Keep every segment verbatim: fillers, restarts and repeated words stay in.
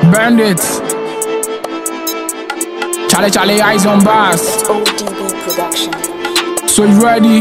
Bandits. Charlie Charlie eyes on bars. It's O D B production. So you ready?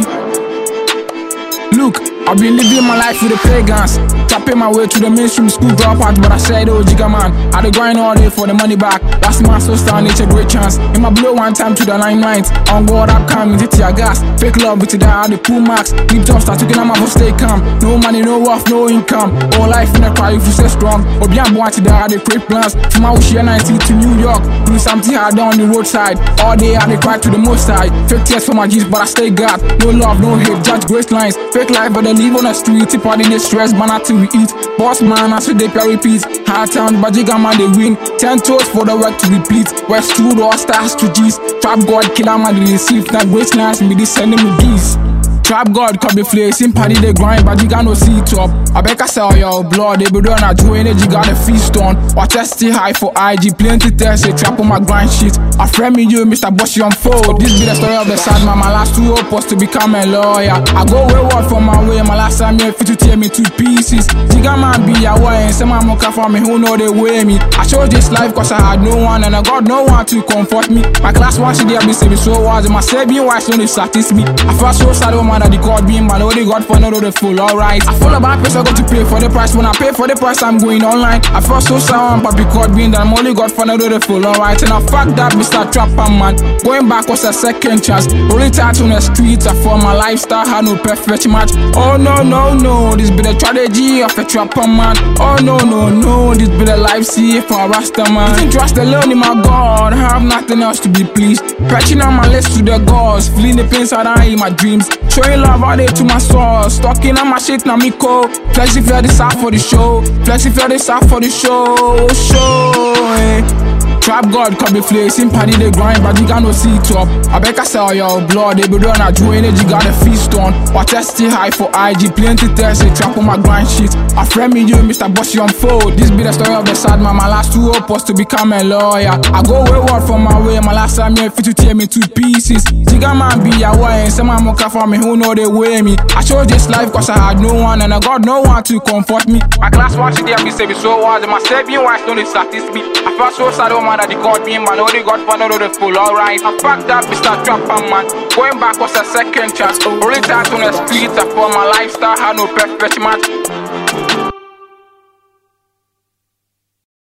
Look, I've been living my life with the pagans. Tapping my way to the mainstream school dropout, but I said, oh, Jigga man, I dey grind all day for the money back. That's my so star, it's a great chance. In my blow one time to the limelight. On God, I'm coming to tear gas. Fake love, with it, I the pool max. Deep jump start to get on my stay calm. No money, no wealth, no income. All life in the cry if you stay strong. Or be I'm to die, I dey create plans. From my Ocean nineteen to New York. Doing something hard down the roadside. All day, I dey cry to the most side. Fake tears for my G's, but I stay God. No love, no hate, judge great lines. Fake life, but they live on the street. Tip out in the stress, but not till we eat. Boss man, I see they pay repeat. Hard town, but Jigga man, they win. Ten toes for the work to repeat. West two all stars to G's. Trap God, killer man, they receive. That great nice, me they sending me geese. Trap God could be flexing, party they grind, but Jigga no see top. I beg I sell your blood, they be doing a joy energy, got a feast on. Or test stay high for I G, plenty tests, they trap on my grind shit. A friend me, you, Mister Bossy on fold. This be the story of the sad man, my last two hope was to become a lawyer. I go wayward from my way, my last time you fit to tear me to pieces. Jigga man be a way, and some man mocha for me who know they weigh me. I chose this life cause I had no one, and I got no one to comfort me. My class one should be saving so was, my saving wife only satis me. I felt so sad when that the God being man, only God for another full, alright. I follow my place, I got to pay for the price. When I pay for the price, I'm going online. I felt so sad, but because being that I'm only God for another full, alright. And I fuck that, Mister Trapper man. Going back was a second chance. Only time on the streets, I for my lifestyle, had no perfect match. Oh no, no, no, this be the strategy of a trapper man. Oh no, no, no, this be the life see for a Rasta man. You think trust alone in my God, I have nothing else to be pleased. Patching on my list to the gods, feeling the pains I die in my dreams. Showing love all day to my source, talking on my shit now me co. Flexi feel this out for the show, Flexi feel this out for the show, show. Eh. Trap God could be flexing, party they grind, but Jigga no see top. I beg I sell your blood, they be doing a joy energy, got a feast on. Or test stay high for I G, plenty tests, they trap on my grind shit. A friend me, you, Mister Bossy on fold. This be the story of the sad man, my last two hope was to become a lawyer. I go wayward from my way, my last time you fit to tear me to pieces. Jigga man be a way, and some man mocha for me who know they weigh me. I chose this life cause I had no one, and I got no one to comfort me. My class one should be saving so was, my saving wife don't satis me. I felt so sad, oh man, that the God being man, only God for another full, alright. I fucked that Mister Trapper man. Going back was a second chance. Only time on the streets, I for my lifestyle, had no perfect match.